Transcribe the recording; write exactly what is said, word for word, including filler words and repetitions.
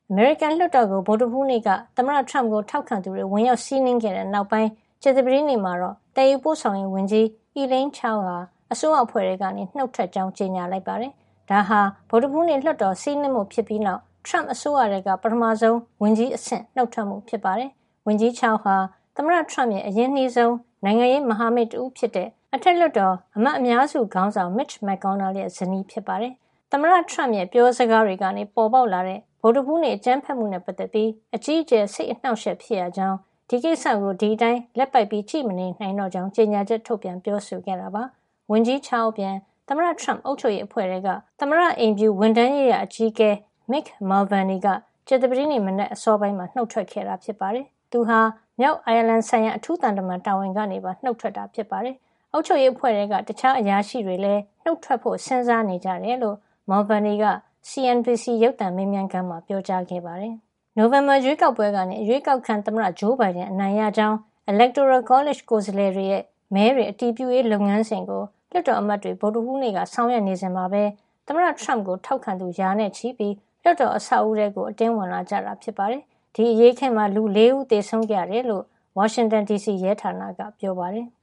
အမေရိကန်လွှတ်တော်ကိုဗုဒ္ဓဟူးနေ့ကသမ္မတထရမ့်ကိုထောက်ခံသူတွေဝင်ရောက်စီးနင်းခဲ့တဲ့နောက်ပိုင်းကြာသပတေးနေ့မှာတော့တည်ယူပို့ဆောင်ရေးဝန်ကြီး Elaine Chao ဟာအစိုးရအဖွဲ့တွေကနေနှုတ်ထွက်ကြောင်းကြေညာလိုက်ပါတယ်။ဒါဟာဗုဒ္ဓဟူးနေ့လွှတ်တော်စီးနင်းမှုဖြစ်ပြီးနောက်ထရမ့်အစိုးရတွေကပထမဆုံးဝန်ကြီးအဆင့်နှုတ်ထွက်မှုဖြစ်ပါတယ်။ဝန်ကြီး Chao ဟာသမ္မတထရမ့်ရဲ့အရင်နှီးဆုံးနိုင်ငံရေးမဟာမိတ်တူဖြစ်တဲ့အထက်လွှတ်တော်အမတ်အများစုခေါင်းဆောင် Mitch McConnell ရဲ့ဇနီးဖြစ်ပါတယ်။သမ္မတထရမ့်ရဲ့ပြောစကားတွေကနေပေါ်ပေါက်လာတဲ့ဗုဒ္ဓဟူးနေ့အကြမ်းဖက်မှုနဲ့ပတ်သက်ပြီးအကြီးအကျယ်စိတ်အနှောက်အယှက်ဖြစ်ရကြောင်းဒီကိစ္စကိုဒီအတိုင်းလက်ပိုက်ပြီးကြည့်မနေနိုင်တော့ကြောင်းကြေညာချက်ထုတ်ပြန်ပြောဆိုခဲ့တာပါ။ဝန်ကြီး Chao ပြန်သမ္မတထရမ့်အုပ်ချုပ်ရေးအဖွဲ့တွေကသမ္မတအိမ်ဖြူဝန်ထမ်းရေးရာအကြီးအကဲ Mick Mulvaney ကကြာသပတေးနေ့မနက်အစောပိုင်းမှာနှုတ်ထွက်ခဲ့တာဖြစ်ပါတယ်။သူဟာမြောက်အိုင်ယာလန်ဆိုင်ရာအထူးတန်တမန်တာဝန်ကနေပါနှုတ်ထွက်တာဖြစ်ပါတယ်။အုပ်ချုပ်ရေးအဖွဲ့တွေကတခြားအရာရှိတွေလည်းနှုတ်ထွက်ဖို့စဉ်းစားနေကြတယ်လို့ Mulvaney က C N B C ရုပ်သံမေးမြန်းခန်းမှာပြောကြားခဲ့ပါတယ်။နိုဝင်ဘာရွေးကောက်ပွဲကနေအရွေးကောက်ခံသမ္မတဂျိုးဘိုင်ဒန်အနိုင်ရကြောင်း Electoral College ကိုယ်စားလှယ်တွေရဲ့မဲတွေအတည်ပြုရေးလုပ်ငန်းစဉ်ကိုလွှတ်တော်အမတ်တွေဗုဒ္ဓဟူးနေ့ကဆောင်ရွက်နေစဉ်မှာပဲသမ္မတထရမ့်ကိုထောက်ခံသူရာနဲ့ချီပြီးလွှတ်တော်အဆောက်အဦတွေကိုအတင်းဝင်လာကြတာဖြစ်ပါတယ်။ဒီအရေးအခင်းမှာလူလေးဦးသေဆုံးခဲ့ရတယ်လို့ Washington ဒီ စီ ရဲဌာနကပြောပါတယ်